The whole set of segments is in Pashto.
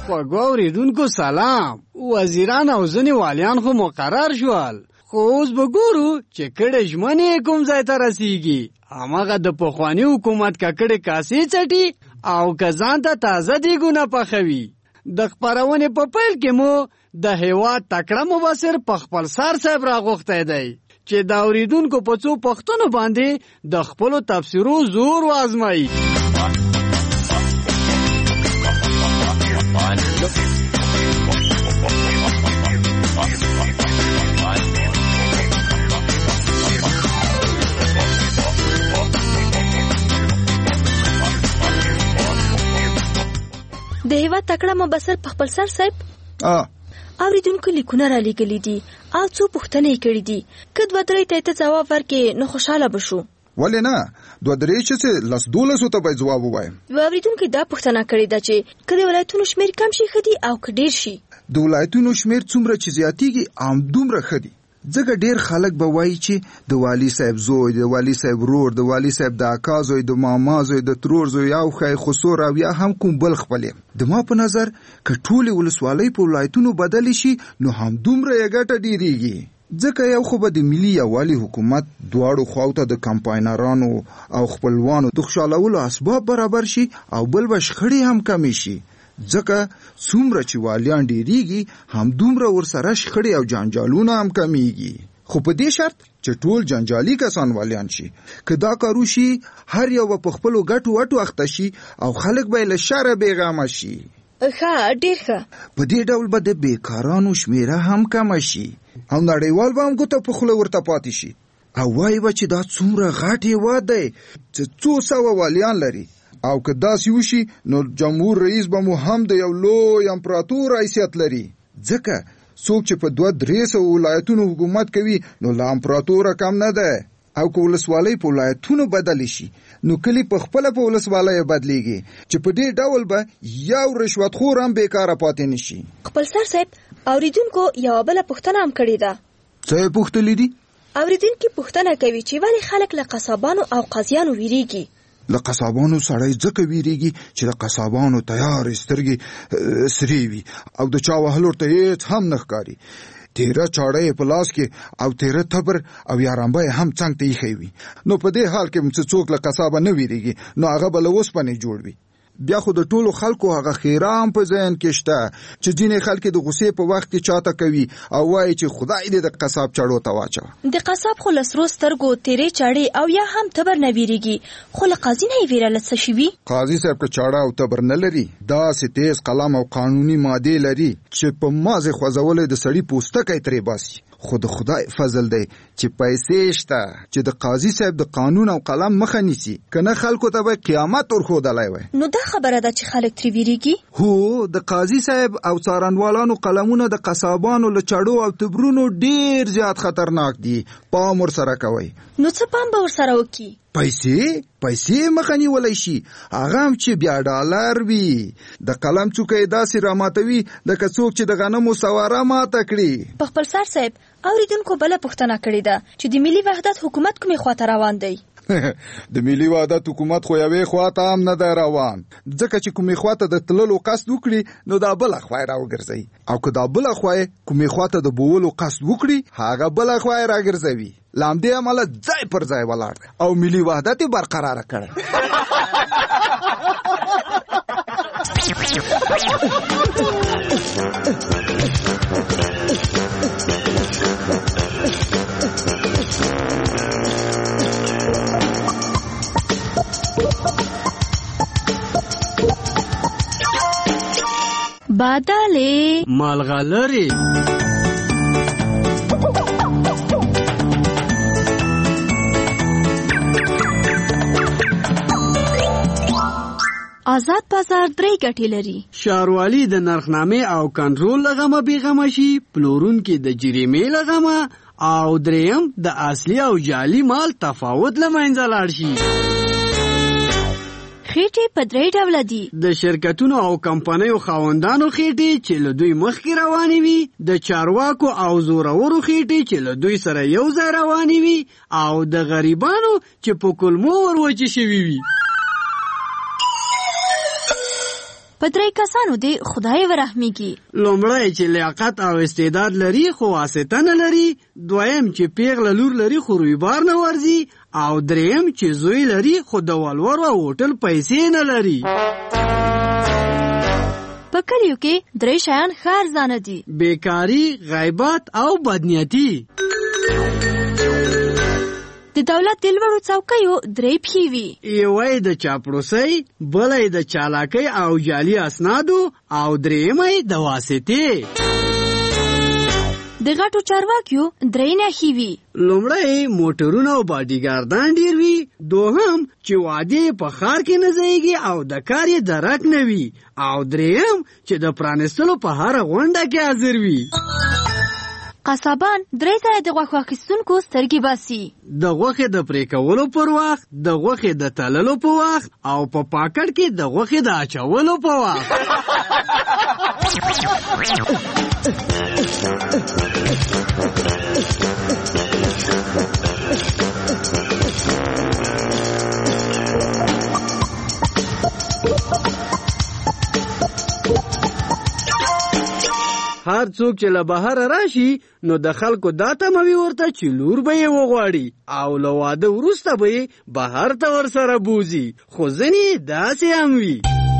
خوږو اوریدونکو سلام. وزیران او ځینې والیان خو مقرر شول، خو اوس به ګورو چې کډې ژمنې کوم ځای ته رسیږي. هماغه د پخواني حکومت ککړې کاسې څټي او که ځان ته تازه دیګونه پخوي. د خپرونې په پیل کې مو د هېواد تکړه مبصر په خپل سر صاحب راغوښتی دی چې د اوریدونکو په څو پوښتنو باندې د خپلو تفسیرو زور وازمایي. د هېواد تکړه مبصر په خپل سر صاحب اوریدونکو لیکونه را لېږلي دي او څو پوښتنې یې کړي دي. که دوه درې ته ځواب ورکړې نو خوشحاله به شو. ولې نه؟ دوه درې چې 12 ته به ځواب ووایم. اوریدونکو دا پوښتنه کړې ده چې که د ولایتونو شمېر کم شي ښه دي او که ډېر شي؟ د ولایتونو شمېر څومره چې زیاتېږي همدومره ښه دي. ځکه ډېر خلک به وایي چې د والي صاحب زوی، د والي صاحب ورور، د والي صاحب د اکا زوی، د ماما زوی، د ترور زوی او ښایي خسور او یا هم کوم بل خپل یم. د ما په نظر که ټولې ولسوالۍ په ولایتونو بدلې شي نو همدومره یې ګټه ډېرېږي. ځکه یو خو به د ملي یووالي حکومت دواړو خواو ته د کمپاینرانو او خپلوانو د خوشحالولو اسباب برابر شي او بل به شخړې هم کمې شي. ځکه څومره چې والیان ډېریږي همدومره ورسره شخړې او جنجالونه هم کمیږي. خو په دې شرط چې ټول جنجالي کسان والیان شي. که دا کار وشي هر یو به په خپلو ګټو وټو اخته شي او خلک به یې له شره بېغمه شي. ښه، ډېر ښه. په دې ډول به د بېکارانو شمېره هم کمه شي او نړیوال به هم ګوته په خوله ورته پاتې شي او وایي به چې دا څومره غټ هېواد دی چې 200 والیان لري. او که داسې وشي نو جمهور رئیس به مو هم د یو لوی امپراتور حیثیت لري. ځکه څوک چې په 200-300 ولایتونو حکومت کوي نو له امپراتوره کم نه ده. او که ولسوالۍ په ولایتونو بدلی شي نو کلی په خپله په ولسوالۍ بدلیږي چې په دې ډول به یو رشوتخور هم بیکاره پاتې نشي. خپل سر صاحب اوریدونکو یوه بله پوښتنه هم کړې ده. څه یې پوښتلي دي؟ اوریدونکي پوښتنه کوي چې ولې خلک له قصابانو او قاضیانو ویریږي؟ له قصابانو سړی ځکه ویریږي چې د قصابانو تیارې سترګې سرې وي او د چا وهلو ته هېڅ هم نه ښکاري. تیره چاړه یې په لاس کې او تیره تبر او یارانبه یې هم څنګ ته ایښی وي. نو په دې حال کې چې څوک له قصابه نه ویریږي نو هغه به له اوسپنې جوړ وي. بیا خو د ټولو خلکو هغه خیره هم په ذهن کې شته چې ځینې خلک د غصې په وخت کې چاته کوي او وایي چې خدای دې د قصاب چاړو ته واچوه. د قصاب خو له سرو سترګو تیرې چاړې او یا هم تبر نه ویریږي، خو له قاضي نه یې ویره له څه شي وي؟ قاضي صاحب که چاړه او تبر نه لري داسې تیز قلم او قانوني مادې لري چې په مازې خوځولی د سړي پوستکی ترې باسي. خو د خدای فضل دی چې پیسې شته چې د قاضي صاحب د قانون او قلم مخه نیسي، که نه خلکو ته به قیامت ورښودلی وی. نو دا خبره ده چې خلک ترې ویریږي؟ هو، د قاضي صاحب او څارنوالانو قلمونه د قصابانو له چړو او تبرونو ډیر زیات خطرناک دي. پام ورسره کوئ. نو څه پام به ورسره وکړي؟ پیسې مخه نیولی شي، هغه هم چې بیا ډالر وي. د قلم څوکه یې داسې راماتوي لکه څوک چې د غنمو سواره ماته کړي. په خپل سر صاحب اوریدونکو بله پوښتنه کړې ده چې د ملي وحدت حکومت کومې خواته روان دی؟ د ملي وحدت حکومت خو یوې خواته هم نه دی روان، ځکه چې کومې خواته د تللو قصد وکړي نو دا بله خوا یې راوګرځوي، او که دا بله خوا یې کومې خواته د بوولو قصد وکړي هغه بله خوا یې راګرځوي. له همدې امله ځای پر ځای ولاړ دی او ملي وحدت یې برقراره کړی. بادالې مالغلرې آزاد بازار 3 ګټې لري. ښاروالي د نرخنامې او کنټرول له غمه بېغمه شي، پلورونکي د جریمې له غمه، او دریم د اصلي او جعلي مال تفاوت له منځه لاړ شي. خېټې په 3 ډوله دي. د شرکتونو او کمپنیو خاوندانو خېټې چې له دوی مخکې روانې وي، د چارواکو او زورورو خېټې چې له دوی سره یو ځای روانې وي، او د غریبانو چې په کلمو وروچې شوي وي. په 3 کسانو دې خدای ورحمیږي. لومړی چې لیاقت او استعداد لري خو واسطه نه لري، دویم چې پیغله لور لري خو رویبار نه ورځي، او دریم چې زوی لري خو د ولور او هوټل پیسې نه لري. په کلیو کې 3 شیان ښه ارزانه دي: بیکاری، غیبت او بدنیتي. د دولت د لوړو څوکیو 3 پښې وي: یوه یې د چاپلوسۍ، بله یې د چالاکۍ او جعلي اسنادو، او دریمه یې د واسطې. د غټو چارواکیو 3 نښې وي: لومړی موټرونه او باډیګاردان ډیر وي، دوهم چې وعدې په ښار کې نه ځایږي او د کار یې درک نه وي، او دریم چې د پرانستلو په هره غونډه کې حاضر وي. قصابان 3 ځله د غوښو اخیستونکو سترګې باسي: د غوښې د پرې کولو پر وخت، د غوښې د تللو په وخت، او په پاکټ کې د غوښې د اچولو په وخت. هر څوک چې له بهر راشي نو د خلکو دا تمه وي ورته چې لور به یې وغواړي او له واده وروسته به یې بهر ته ورسره بوځي، خو ځینې داسې هم وي.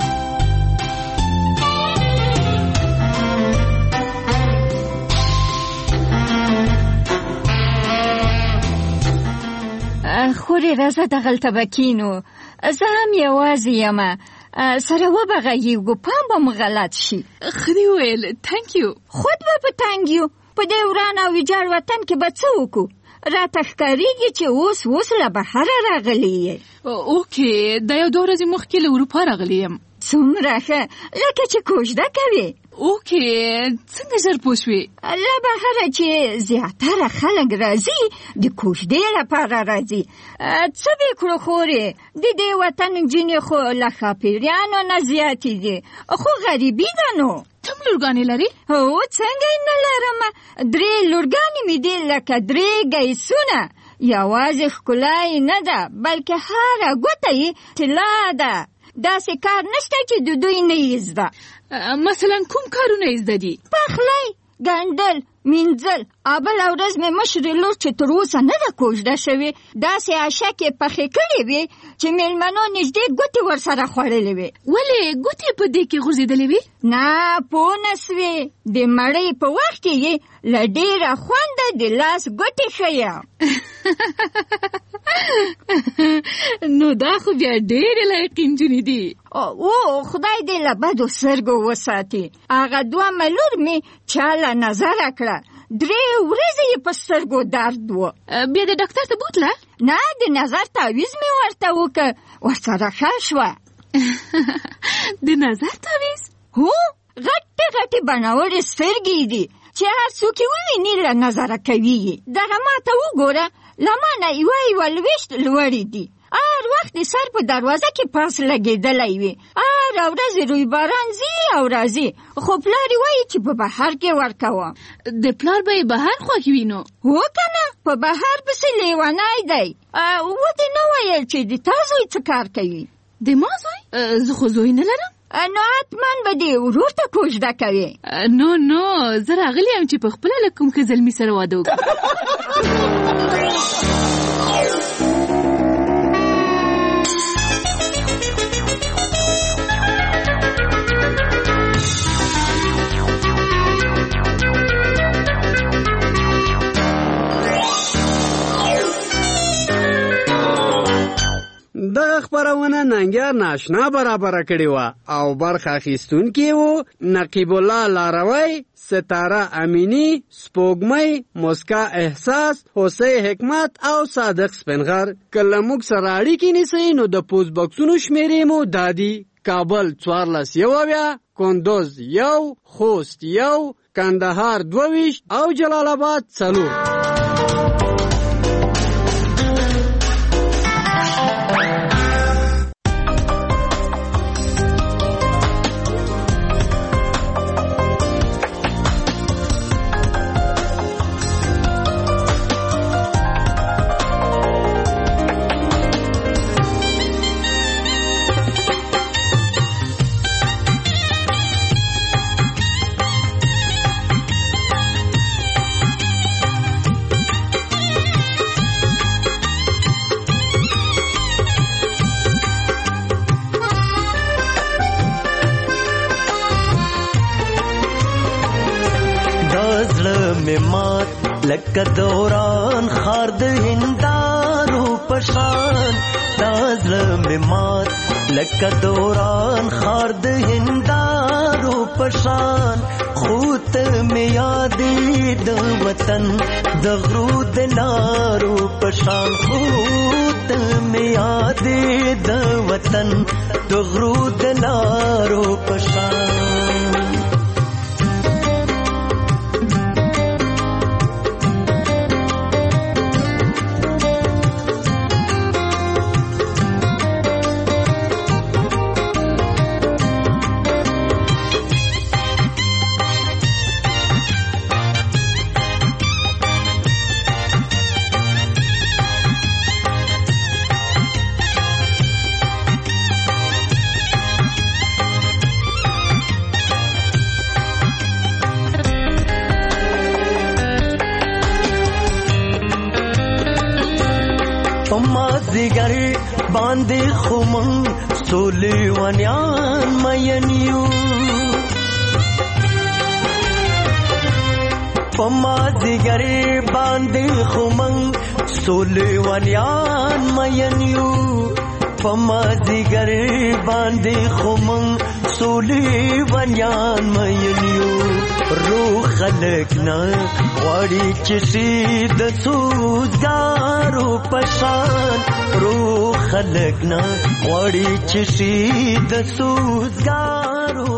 خورې راځه دغلته به کینو، زه هم یوازې یمه، سره وبغږیږو، پام به مو غلط شي. ښه دې وویل، تنک یو. خود به په تنګ یو، په دې وران او ویجاړ وطن کې به څه وکړو؟ راته ښکارېږي چې اوس له بهره راغلی یې. اوکې، دا یو 2 ورځې مخکې له اروپا راغلی یم. څومره ښه، لکه چې کوژده کوې. اوکې، څنګه ژر پوه شوې؟ له بهره چې زیاتره خلک راځي د کوژدې لپاره راځي. څه به کړو خورې، د دې وطن نجونې خو له ښاپیریانو نه زیاتې دي، خو غریبي ده. نو ته هم لورګانې لرې؟ هو، څنګه یې نه لرم، 3 لورګانې مې دي لکه 3 ګیسونه. یوازې ښکلا یې نه ده بلکې هره ګوته یې طلا ده. داسې کار نشته چې د دوی نه یې زده. مثلا کوم کارونه یې زده دي؟ پخلی، ګنډل، مینځل. بله ورځ مې مشرې لور چې تر اوسه نه ده کوژده شوې داسې عشکې پخې کړې وې چې میلمنو نږدې ګوتې ورسره خوړلې وې. ولې ګوتې په دې کې غورځېدلې وې؟ نه پوه نه سوې، د مړۍ په وخت کې یې له ډېره خونده د لاس ګوتې ښیم. نو دا خو بیا ډېرې لایقې نجونې دي. او خدای دې له بدو سترګو وساتي. هغه 2 لور مې چاله نظره کړه، 3 ورځې یې په سترګو درد و. بیا د ډاکټر ته بوتله؟ نه، د نظر تعویض مې ورته وکړ، ورسره ښه شوه. د نظر تعویض؟ هو، غټې بڼوړې سترګې دي چې هر څوک یې وویني له نظره کوي. دغه ما ته وګوره، له ما نه یوه 20 لوړې دي. هر وخت د سر په دروازه کې پاس لګېدلی وي. هره ورځ رویباران ځي او راځي، خو پلار یې وایي چې په بهر کې ورکوه. د پلار به یې بهر خوښ وي؟ نو هو که نه، په بهر پسې لیونی دی. ودې نه ویل چې د تا زوی څه کار کوي؟ د ما زوی؟ زه خو زوی نه لرم. نو حتما به دې ورور ته کوژده کوې. نو زه راغلی یم چې په خپله له کوم ښه زلمي سره واده وکړم. دغه خپرونه ننګیار ناشنا برابره کړې وه او برخه اخیستونکي وو نقیب الله لاروی، ستاره امینی، سپوږمۍ، مسکا احساس، حسین حکمت او صادق سپنغر. که له موږ سره اړیکې نیسئ نو د پوسټ بکسونو شمیرې مو دا دي: کابل 14 کندوز 1 خوست 1 کندهار 22 او جلال آباد 4. می مات لکه دوران خار د هندارو پشان دا زړه می مات لکه دوران خار د هندارو پشان خوت می یادې د وطن د غرو د لارو پشان خوت می یادې د وطن د غرو د لارو پشان مازدیګر باندې خمن سولې ونیان مینیو په مازدیګر باندې خمن سولې ونیان مینیو په مازدیګر باندې خمن سولې ونیان مینیو روح خلق نه غواړي چې شي د سوزګارو پشان روح خلق نه غواړي چې شي د سوزګارو